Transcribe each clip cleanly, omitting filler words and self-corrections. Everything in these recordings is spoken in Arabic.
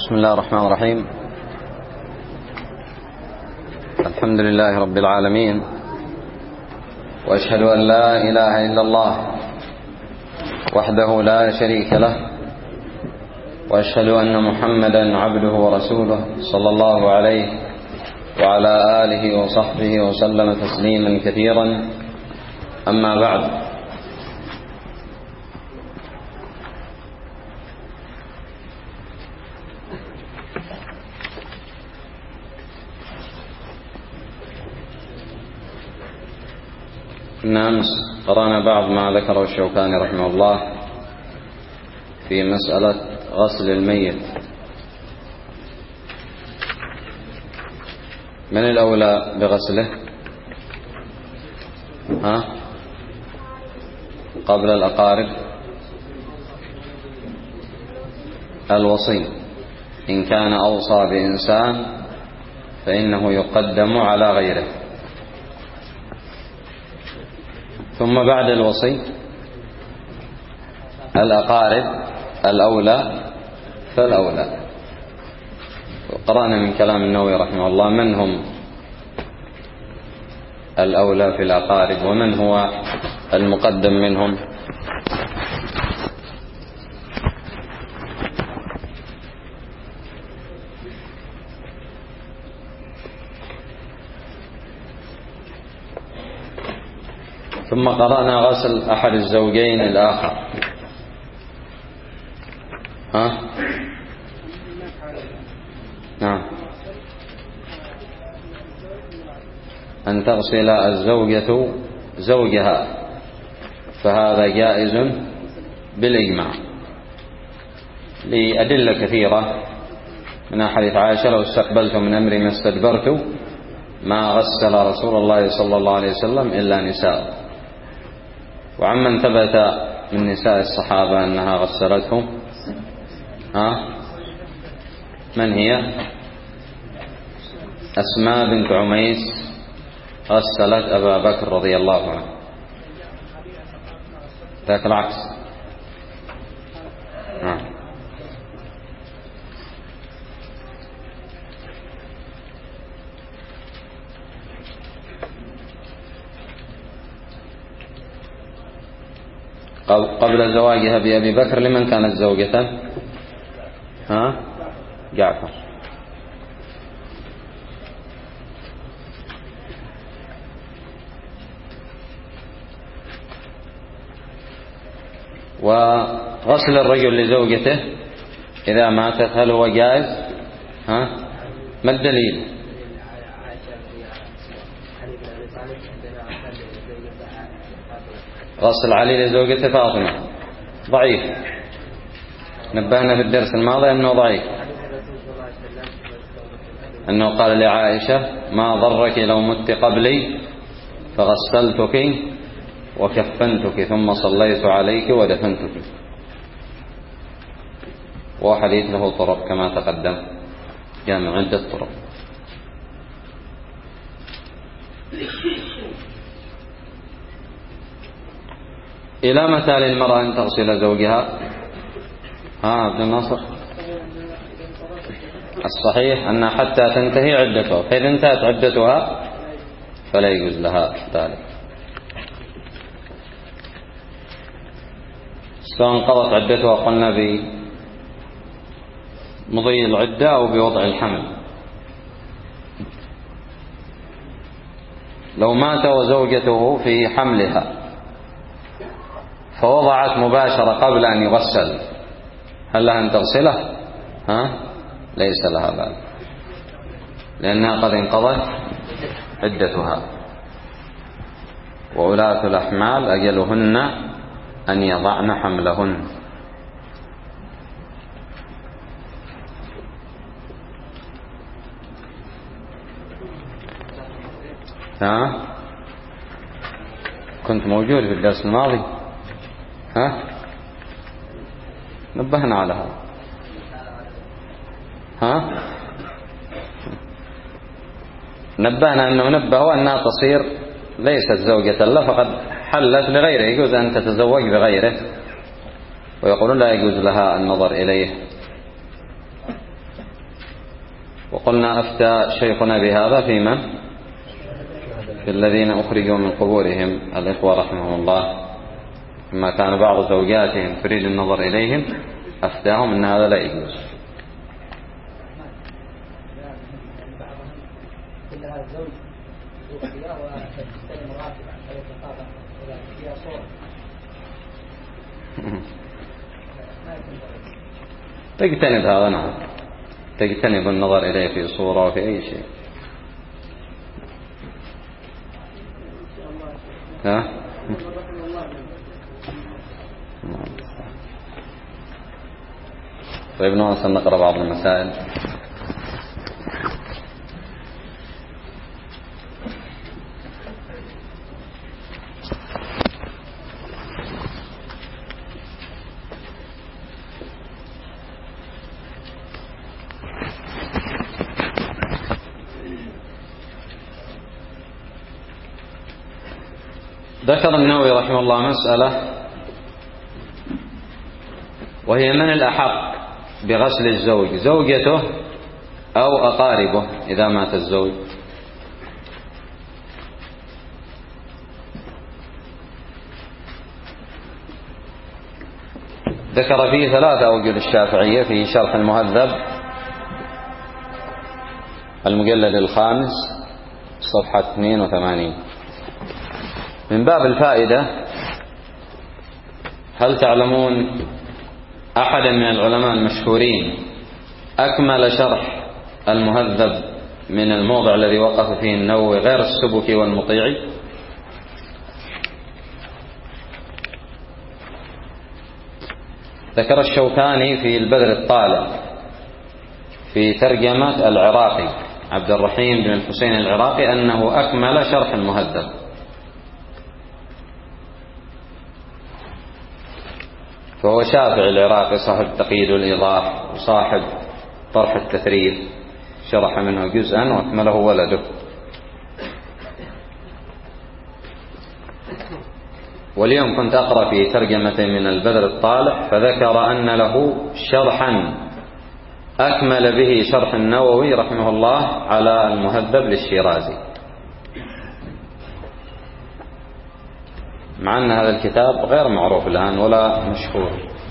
بسم الله الرحمن الرحيم. الحمد لله رب العالمين، وأشهد أن لا إله إلا الله وحده لا شريك له، وأشهد أن محمدا عبده ورسوله صلى الله عليه وعلى آله وصحبه وسلم تسليما كثيرا. أما بعد، أمس قرأنا بعض ما ذكره الشوكاني رحمه الله في مسألة غسل الميت. من الأولى بغسله؟ قبل الأقارب الوصي، إن كان أوصى بإنسان فإنه يقدم على غيره. ثم بعد الوصي الأقارب الأولى فالأولى. قرأنا من كلام النووي رحمه الله من هم الأولى في الأقارب ومن هو المقدم منهم. ثم قرأنا غسل أحد الزوجين الآخر. نعم، أن تغسل الزوجة زوجها، فهذا جائز بالإجماع لأدلة كثيرة، من حديث عائشة: لو استقبلت من أمري ما استدبرت ما غسل رسول الله صلى الله عليه وسلم إلا نساء. وعمن ثبت من نساء الصحابة أنها غسلتهم من هي؟ أسماء بنت عميس غسلت أبا بكر رضي الله عنه. ذاك العكس. قبل زواجها بأبي بكر لمن كانت زوجته؟ جعفر. وغسل الرجل لزوجته إذا ماتت هل هو جائز؟ ما الدليل؟ غسل علي لزوجته فاطمة ضعيف، نبهنا في الدرس الماضي أنه ضعيف، أنه قال لعائشة: ما ضرك لو مت قبلي فغسلتك وكفنتك ثم صليت عليك ودفنتك. وحديث له طرق كما تقدم، جامع عدة طرق. إلى متى للمرأة أن تغسل زوجها؟ ابن الناصر، الصحيح أن حتى تنتهي عدتها، فإذا انتهت عدتها فلا يجوز لها ذلك، سواء انقضت عدتها قلنا بمضي العدة أو بوضع الحمل. لو مات وزوجته في حملها فوضعت مباشرة قبل أن يغسل، هل لها أن تغسله؟ ليس لها ذلك، لأنها قد انقضت عدتها. وأولاة الأحمال أجلهن أن يضعن حملهن. كنت موجود في الدرس الماضي، نبهنا على هذا، نبهنا أنه نبهوا أنها تصير ليست زوجة له، فقد حلت لغيره، يجوز أن تتزوج بغيره، ويقولون لا يجوز لها النظر إليه. وقلنا أفتى شيخنا بهذا في من؟ في الذين أخرجوا من قبورهم الإخوة رحمهم الله، لما كان بعض زوجاتهم تريد النظر إليهم أفتاهم أن هذا لا يجوز. تجتنب هذا، نعم، تجتنب النظر إليه في صورة وفي أي شيء. ها؟ طيب نواصل نقرأ بعض المسائل. ذكر النووي رحمه الله مسألة، وهي من الأحق بغسل الزوج، زوجته أو أقاربه إذا مات الزوج. ذكر فيه 3 أوجه للشافعية في شرح المهذب المجلد 5 صفحة 82. من باب الفائدة، هل تعلمون أحدا من العلماء المشهورين أكمل شرح المهذب من الموضع الذي وقف فيه النووي غير السبكي والمطيعي؟ ذكر الشوكاني في البدر الطالع في ترجمة العراقي عبد الرحيم بن الحسين العراقي أنه أكمل شرح المهذب. فهو شافعي العراقي صاحب تقييد الإيضاح وصاحب طرح التثريب، شرح منه جزءا وأكمله ولده. واليوم كنت أقرأ في ترجمة من البدر الطالع فذكر أن له شرحا أكمل به شرح النووي رحمه الله على المهذب للشيرازي، مع أن هذا الكتاب غير معروف الآن ولا مشهور.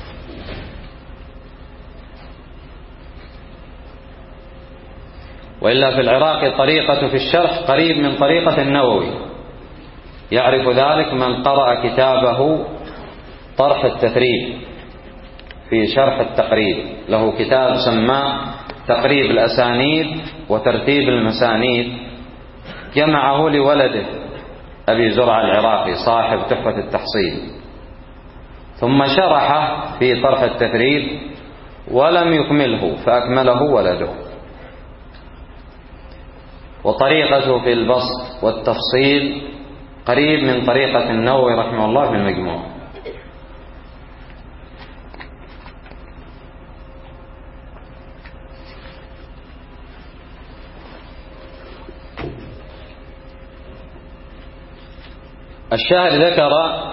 وإلا في العراق طريقة في الشرح قريب من طريقة النووي، يعرف ذلك من قرأ كتابه طرح التثريب في شرح التقريب. له كتاب سماه تقريب الأسانيد وترتيب المسانيد، جمعه لولده أبي زرع العراقي صاحب تحفة التحصيل، ثم شرحه في طرح التثريب ولم يكمله فأكمله ولده. وطريقته في البسط والتفصيل قريب من طريقة النووي رحمه الله في المجموع. الشاهد ذكر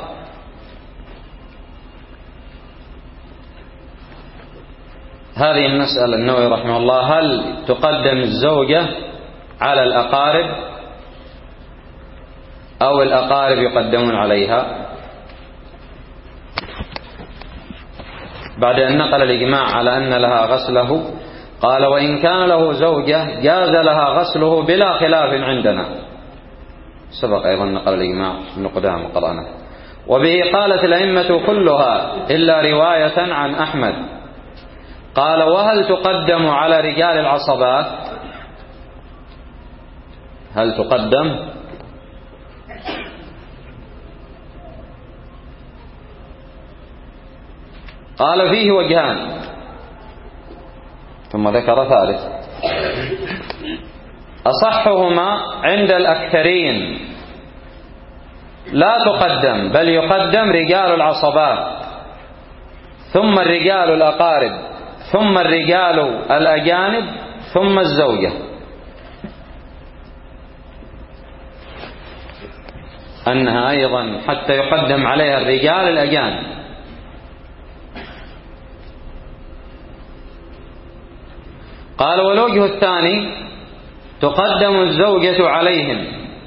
هذه المسألة النووي رحمه الله، هل تقدم الزوجة على الأقارب أو الأقارب يقدمون عليها؟ بعد أن نقل الإجماع على أن لها غسله قال: وإن كان له زوجة جاز لها غسله بلا خلاف عندنا. سبق أيضا نقل الإجماع ابن قدامة قرأنا. وبه قالت الأئمة كلها إلا رواية عن أحمد. قال: وهل تقدم على رجال العصبات؟ هل تقدم؟ قال: فيه وجهان. ثم ذكر ثالث: أصحهما عند الأكثرين لا تقدم، بل يقدم رجال العصبات ثم الرجال الأقارب ثم الرجال الأجانب ثم الزوجة. أنها أيضا حتى يقدم عليها الرجال الأجانب. قال والوجه الثاني تقدم الزوجة عليهم.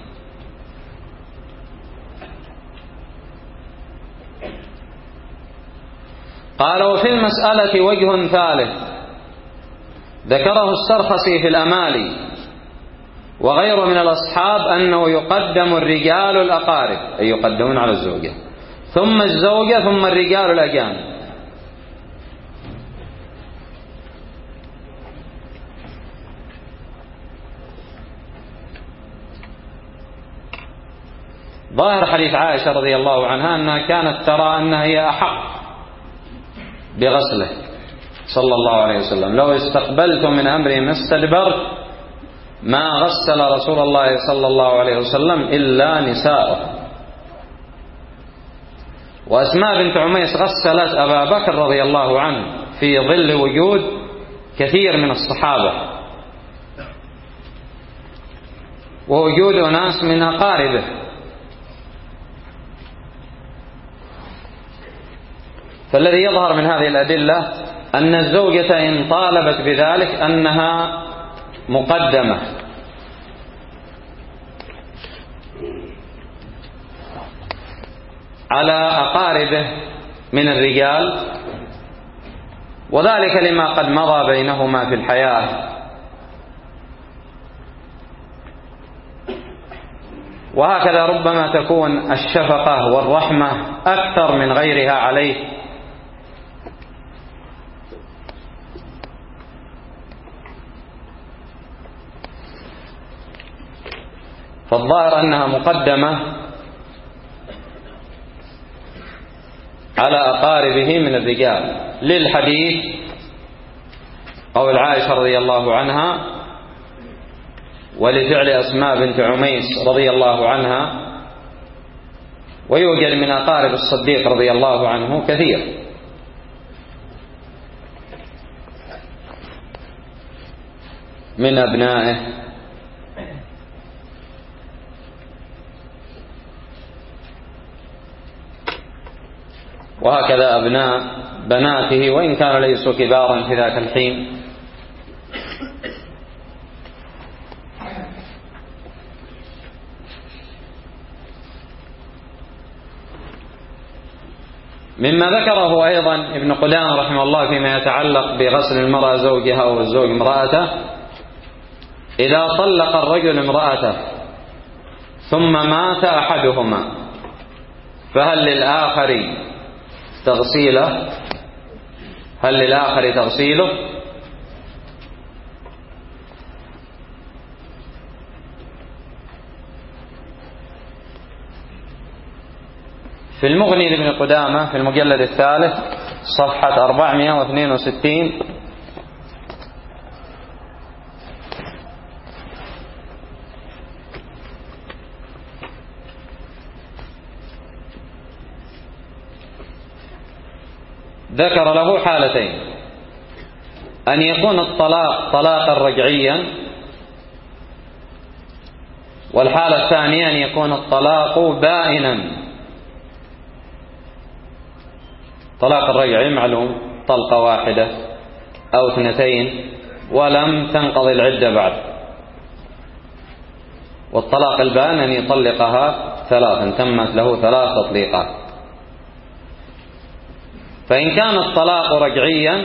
قال وفي المسألة وجه ثالث ذكره السرخسي في الأمالي وغيره من الأصحاب أنه يقدم الرجال الأقارب، أي يقدمون على الزوجة، ثم الزوجة، ثم الرجال الأجانب. ظاهر حديث عائشة رضي الله عنها أنها كانت ترى أنها هي أحق بغسله صلى الله عليه وسلم. لو استقبلت من أمري ما استدبرت ما غسل رسول الله صلى الله عليه وسلم إلا نساءه. وأسماء بنت عميس غسلت أبا بكر رضي الله عنه في ظل وجود كثير من الصحابة ووجود أناس من أقاربه. فالذي يظهر من هذه الأدلة أن الزوجة إن طالبت بذلك أنها مقدمة على أقاربه من الرجال، وذلك لما قد مضى بينهما في الحياة، وهكذا ربما تكون الشفقة والرحمة أكثر من غيرها عليه. فالظاهر أنها مقدمة على أقاربه من الرجال للحديث قول عائشة رضي الله عنها ولفعل أسماء بنت عميس رضي الله عنها. ويوجد من أقارب الصديق رضي الله عنه كثير. من أبنائه وهكذا أبناء بناته وإن كانوا ليسوا كبارا في ذاك الحين. مما ذكره أيضا ابن قدامة رحمه الله فيما يتعلق بغسل المرأة زوجها والزوج امرأته: إذا طلق الرجل امرأته ثم مات أحدهما فهل للآخر تغسيله؟ هل للآخر تغسيله؟ في المغني لابن قدامة في المجلد الثالث صفحة 462 ذكر له حالتين: أن يكون الطلاق طلاقا رجعيا، والحالة الثانية أن يكون الطلاق بائنا. طلاق الرجعي معلوم طلقة واحدة أو اثنتين ولم تنقضي العدة بعد، والطلاق البائن أن يطلقها ثلاثا تمت له 3 تطليقات. فإن كان الطلاق رجعيا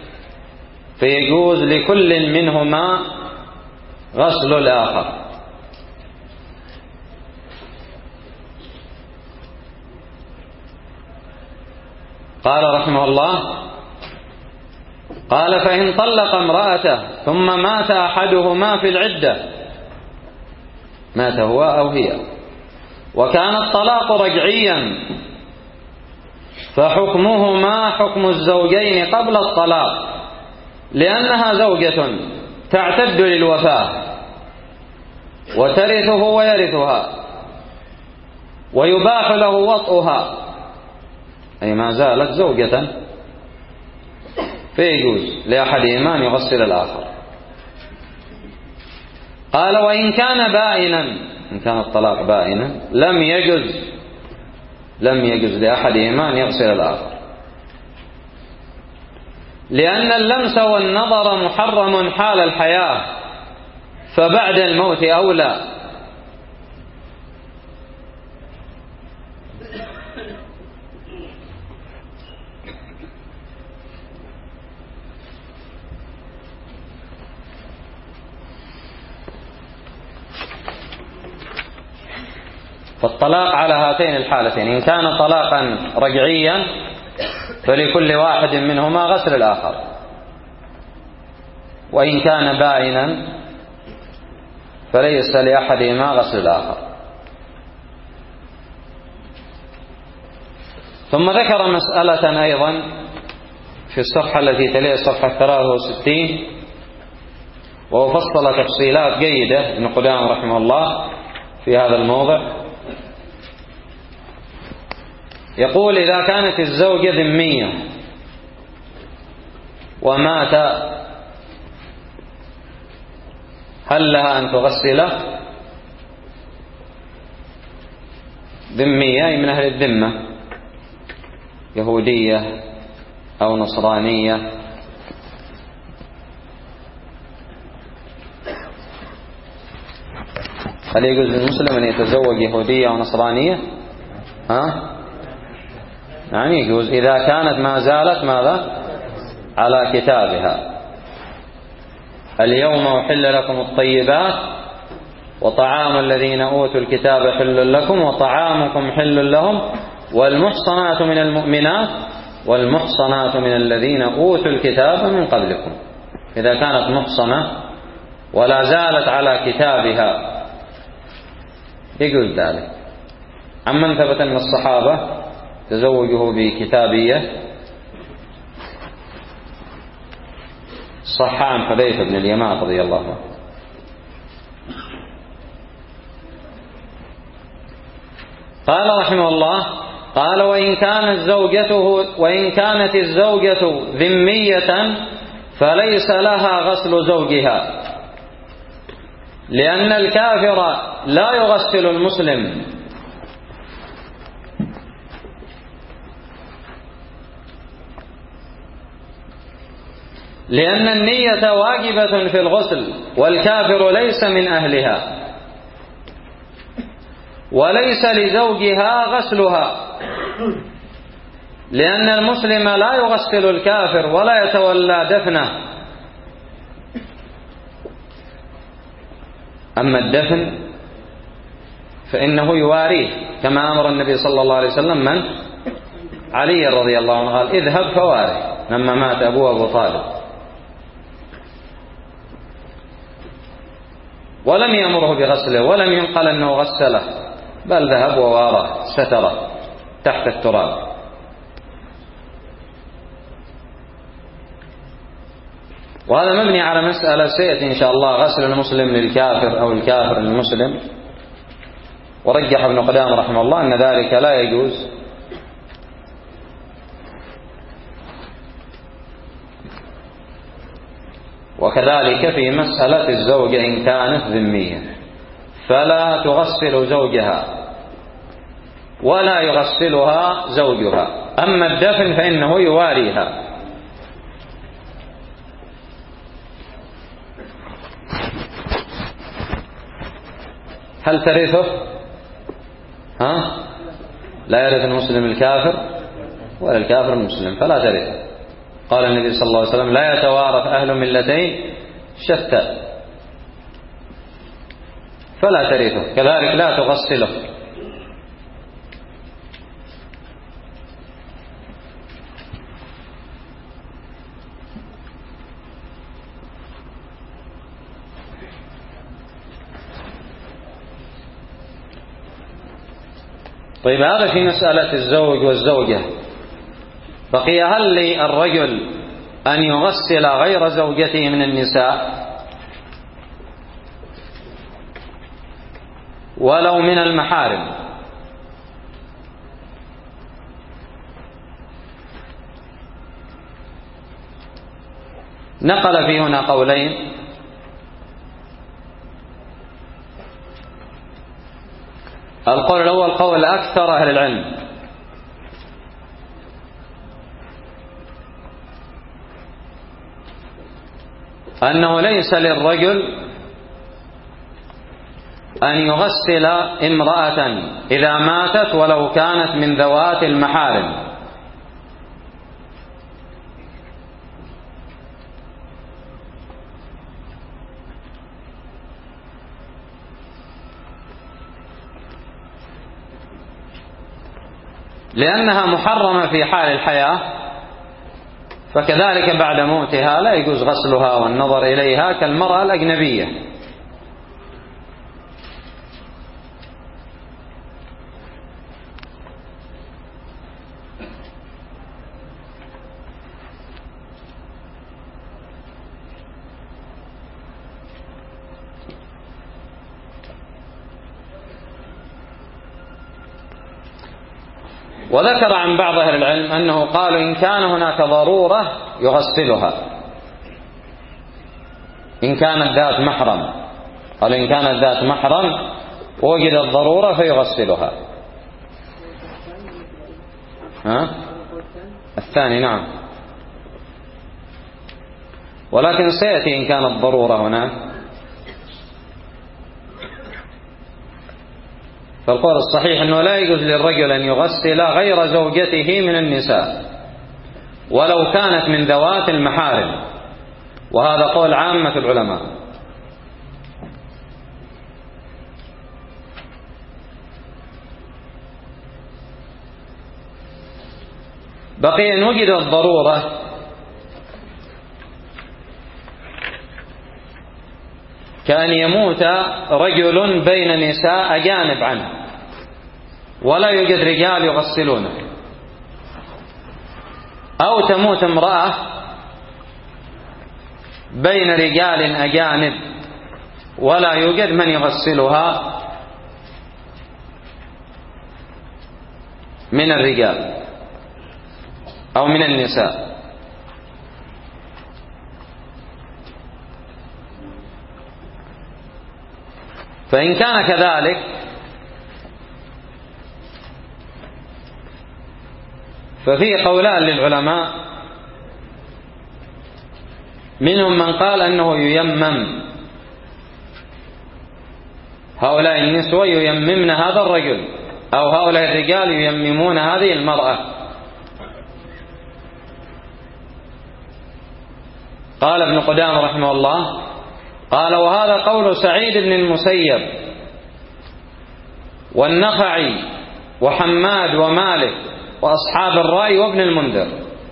فيجوز لكل منهما غسل الآخر. قال رحمه الله: قال فإن طلق امرأته ثم مات أحدهما في العدة، مات هو أو هي، وكان الطلاق رجعيا، فحكمهما حكم الزوجين قبل الطلاق، لأنها زوجة تعتد للوفاة وترثه ويرثها ويباح له وطئها، أي ما زالت زوجة، فيجوز لأحدهما أن يغسل الآخر. قال: وإن كان بائنا، إن كان الطلاق بائنا لم يجوز لأحدهما أن يغسل الآخر، لأن اللمس والنظر محرم حال الحياة، فبعد الموت أولى. فالطلاق على هاتين الحالتين، إن كان طلاقا رجعيا فلكل واحد منهما غسل الآخر، وإن كان بائنا فليس لأحدهما غسل الآخر. ثم ذكر مسألة أيضا في الصفحة التي تليها الصفحة 63، وفصل تفصيلات جيدة ابن قدامة رحمه الله في هذا الموضع. يقول: إذا كانت الزوجة ذمية ومات، هل لها أن تغسله؟ ذمية أي من أهل الذمة، يهودية أو نصرانية. هل يجوز للمسلم أن يتزوج يهودية أو نصرانية؟ يعني يجوز إذا كانت ما زالت ماذا؟ على كتابها. اليوم أحل لكم الطيبات وطعام الذين أوتوا الكتاب حل لكم وطعامكم حل لهم والمحصنات من المؤمنات والمحصنات من الذين أوتوا الكتاب من قبلكم. إذا كانت محصنة ولا زالت على كتابها يجوز ذلك. عمن ثبت من الصحابة تزوجه بكتابية صح عن حذيفة بن اليمان رضي الله عنه. قال رحمه الله: قال: وإن كانت الزوجة ذمية فليس لها غسل زوجها، لأن الكافر لا يغسل المسلم، لأن النية واجبة في الغسل، والكافر ليس من أهلها، وليس لزوجها غسلها، لأن المسلم لا يغسل الكافر ولا يتولى دفنه. أما الدفن فإنه يواريه، كما أمر النبي صلى الله عليه وسلم من؟ علي رضي الله عنه، قال: اذهب فواره، لما مات أبوه أبو طالب، ولم يأمره بغسله ولم ينقل أنه غسله، بل ذهب وواره، ستره تحت التراب. وهذا مبني على مسألة سيأتي إن شاء الله، غسل المسلم للكافر أو الكافر للمسلم. ورجح ابن قدامة رحمه الله أن ذلك لا يجوز، وكذلك في مسألة الزوجة إن كانت ذمية فلا تغسل زوجها ولا يغسلها زوجها. أما الدفن فإنه يواريها. هل ترثه؟ لا يرث المسلم الكافر ولا الكافر المسلم، فلا ترثه. قال النبي صلى الله عليه وسلم: لا يتوارث أهل ملتين شتى، فلا ترثه. كذلك لا تغسله. طيب، هذا في مسألة الزوج والزوجة. بقي: هل للرجل أن يغسل غير زوجته من النساء ولو من المحارم؟ نقل في هنا قولين. القول الأول قول أكثر أهل العلم، أنه ليس للرجل أن يغسل امرأة إذا ماتت ولو كانت من ذوات المحارم، لأنها محرمة في حال الحياة، فكذلك بعد موتها لا يجوز غسلها والنظر إليها كالمرأة الأجنبية. وذكر عن بعض أهل العلم أنه قالوا إن كان هناك ضرورة يغسلها، إن كانت ذات محرم، قالوا إن كانت ذات محرم ووجد الضرورة فيغسلها. الثاني نعم، ولكن سيأتي إن كانت ضرورة هناك. فالقول الصحيح أنه لا يجوز للرجل أن يغسل غير زوجته من النساء ولو كانت من ذوات المحارم، وهذا قول عامة العلماء. بقي أن وجد الضرورة كأن يموت رجل بين نساء أجانب عنه ولا يوجد رجال يغسلونه، أو تموت امرأة بين رجال أجانب ولا يوجد من يغسلها من الرجال أو من النساء. فإن كان كذلك ففي قولان للعلماء، منهم من قال أنه ييمم، هؤلاء النسوة ييممن هذا الرجل، أو هؤلاء الرجال ييممون هذه المرأة. قال ابن قدامة رحمه الله قال وهذا قول سعيد بن المسيب والنخعي وحماد ومالك وأصحاب الرأي وابن المنذر.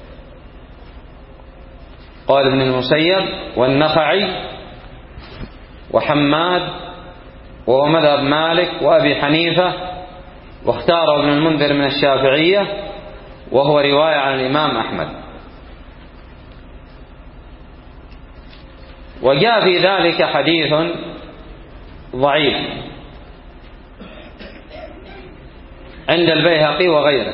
قال ابن المسيب والنخعي وحماد وهو مذهب مالك وأبي حنيفة، واختاره ابن المنذر من الشافعية وهو رواية عن الإمام أحمد. وجاء في ذلك حديث ضعيف عند البيهقي وغيره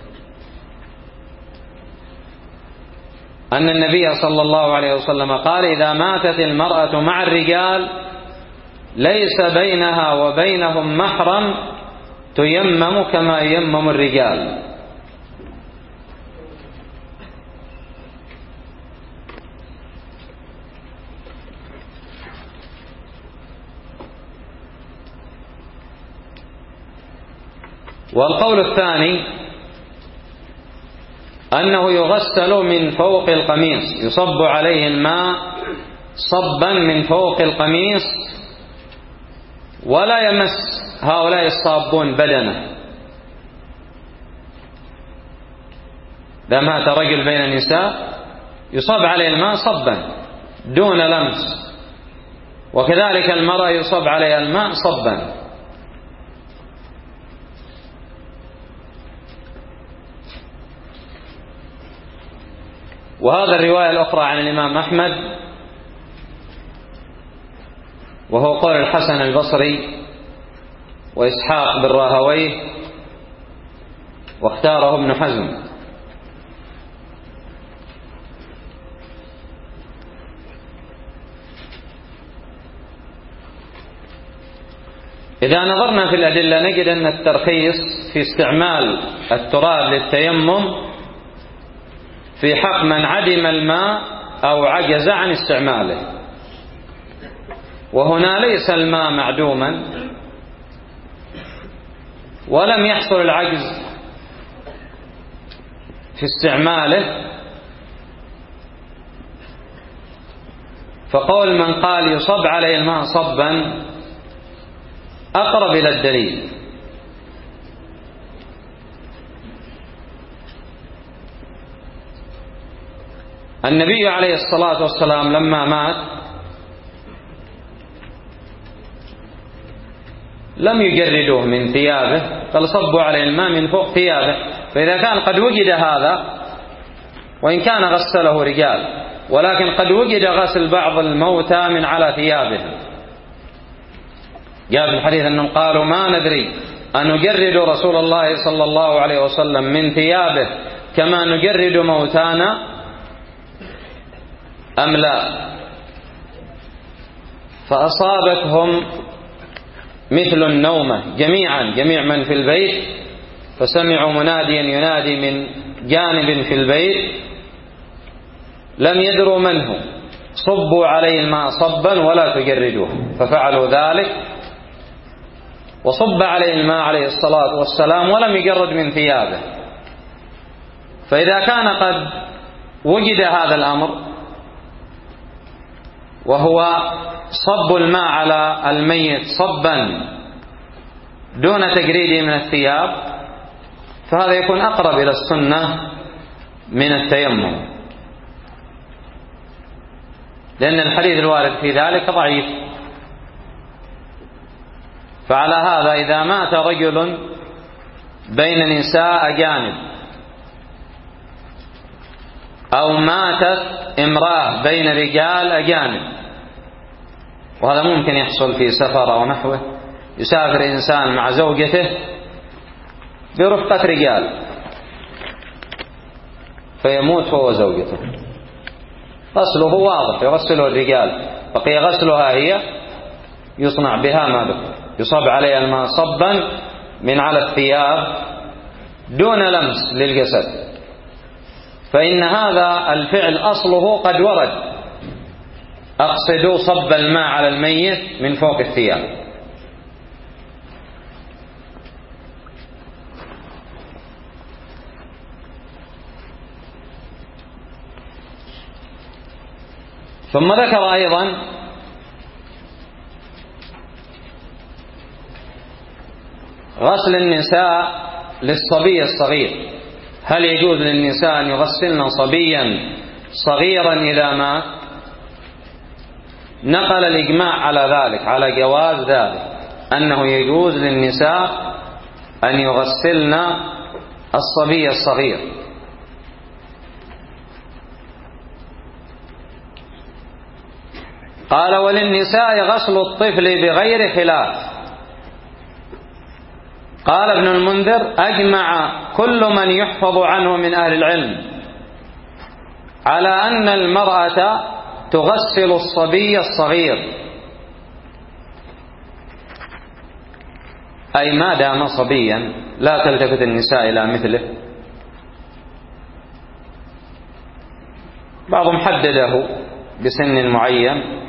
أن النبي صلى الله عليه وسلم قال إذا ماتت المرأة مع الرجال ليس بينها وبينهم محرم تيمم كما ييمم الرجال. والقول الثاني أنه يغسل من فوق القميص، يصب عليه الماء صبا من فوق القميص ولا يمس هؤلاء الصابون بدنه. إذا مات رجل بين النساء يصب عليه الماء صبا دون لمس، وكذلك المرأة يصب عليها الماء صبا. وهذا الرواية الأخرى عن الإمام أحمد وهو قول الحسن البصري وإسحاق بن راهويه واختاره ابن حزم. إذا نظرنا في الأدلة نجد أن الترخيص في استعمال التراب للتيمم في حق من عدم الماء أو عجز عن استعماله. وهنا ليس الماء معدوما ولم يحصل العجز في استعماله، فقول من قال يصب عليه الماء صبا أقرب إلى الدليل. النبي عليه الصلاة والسلام لما مات لم يجردوه من ثيابه، قال صبوا عليه الماء من فوق ثيابه. فإذا كان قد وجد هذا، وإن كان غسله رجال، ولكن قد وجد غسل بعض الموتى من على ثيابهم، جاء في الحديث أنهم قالوا ما ندري أن نجرد رسول الله صلى الله عليه وسلم من ثيابه كما نجرد موتانا أم لا. فأصابتهم مثل النومة جميعا، جميع من في البيت، فسمعوا مناديا ينادي من جانب في البيت لم يدروا من هو، صبوا عليه الماء صبا ولا تجردوه. ففعلوا ذلك وصب عليه الماء عليه الصلاة والسلام ولم يجرد من ثيابه. فإذا كان قد وجد هذا الأمر وهو صب الماء على الميت صبا دون تجريده من الثياب، فهذا يكون أقرب إلى السنة من التيمم، لأن الحديث الوارد في ذلك ضعيف. فعلى هذا إذا مات رجل بين نساء أجانب أو ماتت امرأة بين رجال أجانب، وهذا ممكن يحصل في سفر أو نحوه، يسافر إنسان مع زوجته برفقة رجال فيموت هو وزوجته، غسله واضح يغسله الرجال، بقي غسلها هي يصنع بها ما ذكر، يصب عليها الماء صبا من على الثياب دون لمس للجسد. فإن هذا الفعل أصله قد ورد، أقصد صب الماء على الميت من فوق الثياب. ثم ذكر أيضا غسل النساء للصبي الصغير، هل يجوز للنساء أن يغسلن صبيا صغيرا إذا مات؟ نقل الإجماع على ذلك، على جواز ذلك، أنه يجوز للنساء أن يغسلن الصبي الصغير. قال وللنساء غسل الطفل بغير خلاف. قال ابن المنذر أجمع كل من يحفظ عنه من أهل العلم على أن المرأة تغسل الصبي الصغير، أي ما دام صبيا لا تلتفت النساء إلى مثله. بعضهم حدده بسن معين،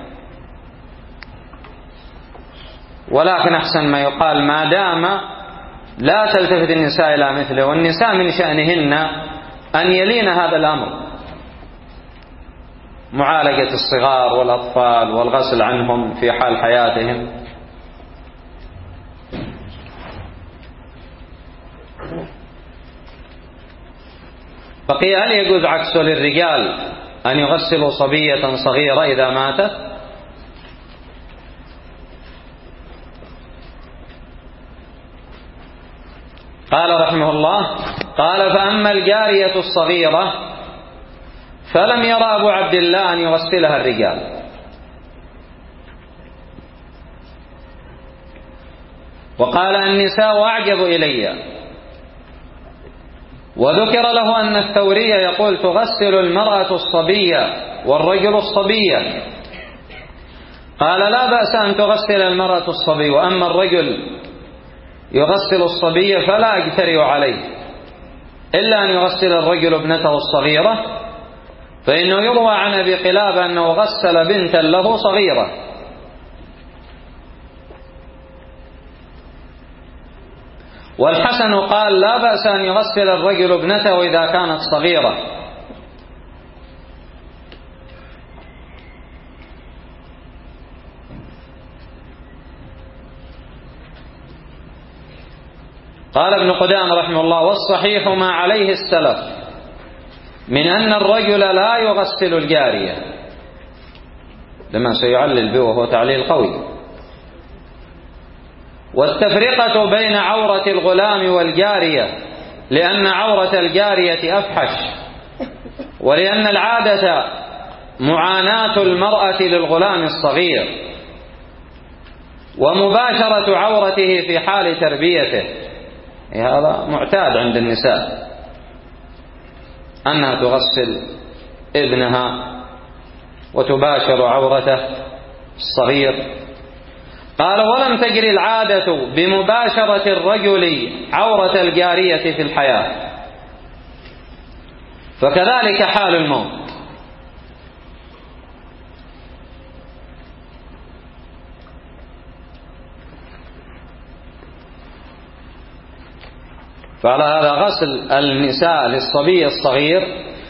ولكن أحسن ما يقال ما دام لا تلتفت النساء إلى مثله. والنساء من شأنهن أن يلين هذا الأمر، معالجة الصغار والأطفال والغسل عنهم في حال حياتهم. بقي هل يجوز عكس للرجال أن يغسلوا صبية صغيرة إذا ماتت؟ قال رحمه الله قال فأما الجارية الصغيرة فلم يرى أبو عبد الله أن يغسلها الرجال، وقال النساء أعجب إلي. وذكر له أن الثوري يقول تغسل المرأة الصبية والرجل الصبية. قال لا بأس أن تغسل المرأة الصبي، وأما الرجل يغسل الصبي فلا أجترئ عليه إلا أن يغسل الرجل ابنته الصغيرة، فإنه يروى عن أبي قلابة أنه غسل بنتا له صغيرة، والحسن قال لا بأس أن يغسل الرجل ابنته إذا كانت صغيرة. قال ابن قدامة رحمه الله: والصحيح ما عليه السلف من أن الرجل لا يغسل الجارية، لما سيعلل به وهو تعليل قوي. والتفرقة بين عورة الغلام والجارية لأن عورة الجارية أفحش، ولأن العادة معاناة المرأة للغلام الصغير ومباشرة عورته في حال تربيته. هذا معتاد عند النساء أنها تغسل ابنها وتباشر عورته الصغير. قال: ولم تجري العادة بمباشرة الرجل عورة الجارية في الحياة، فكذلك حال الموت. فعلى هذا غسل النساء للصبي الصغير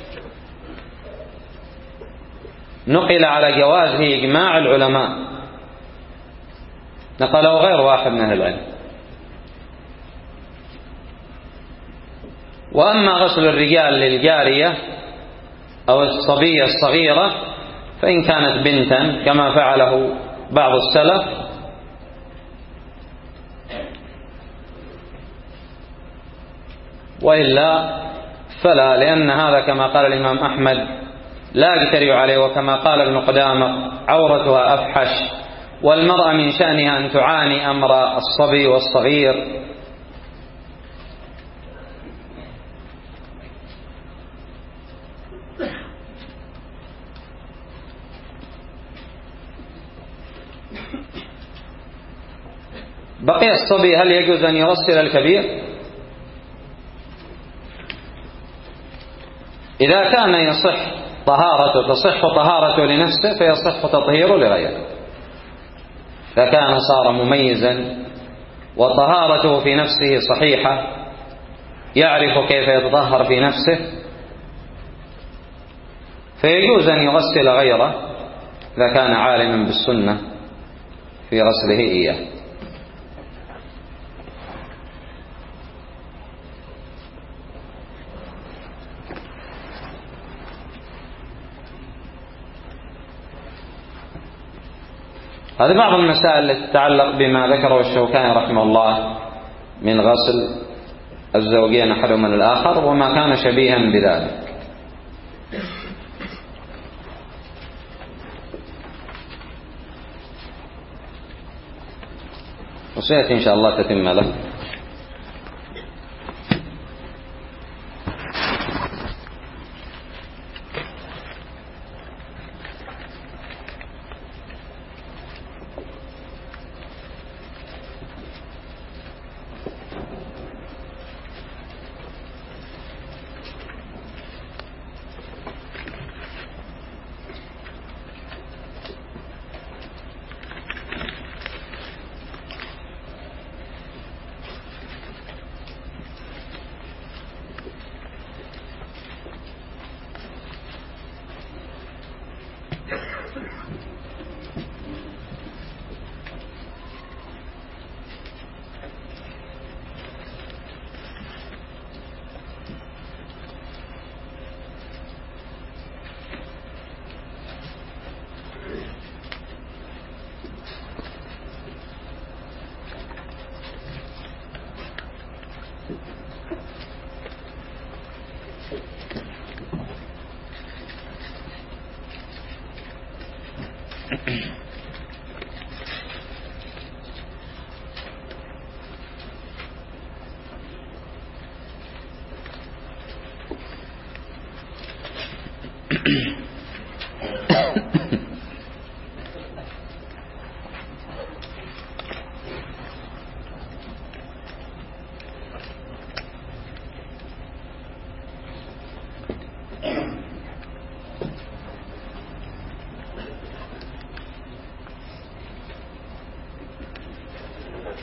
نقل على جوازه إجماع العلماء، نقله غير واحد من العلم. وأما غسل الرجال للجارية أو الصبية الصغيرة فإن كانت بنتا كما فعله بعض السلف وإلا فلا، لأن هذا كما قال الإمام أحمد لا يجترئ عليه، وكما قال ابن قدامة عورتها أفحش، والمرأة من شأنها أن تعاني أمر الصبي والصغير. بقي الصبي، هل يجوز أن يغسل الكبير؟ إذا كان تصح طهارته لنفسه فيصح تطهيره لغيره. إذا كان صار مميزا وطهارته في نفسه صحيحة يعرف كيف يتطهر في نفسه فيجوز أن يغسل غيره إذا كان عالما بالسنة في غسله إياه. هذه بعض المسائل التي تتعلق بما ذكره الشوكاني رحمه الله من غسل الزوجين أحدهما الآخر وما كان شبيها بذلك. وسيأتي إن شاء الله تتم له.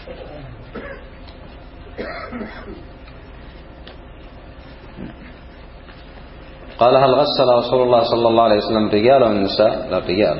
قال هل غسل رسول الله صلى الله عليه وسلم رجال والنساء؟ لا، رجال.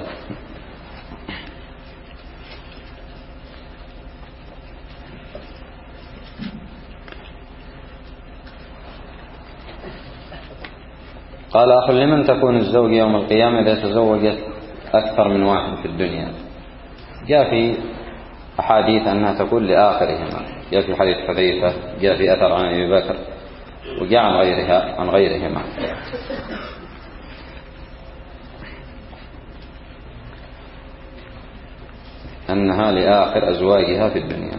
قال أخ لمن تكون الزوج يوم القيامة إذا تزوجت أكثر من واحد في الدنيا؟ جاء في أحاديث أنها تكون لآخرهما، جاء في حديث حذيفة، جاء في أثر عن أبي بكر، وجاء عن غيرهما. أنها لآخر أزواجها في الدنيا.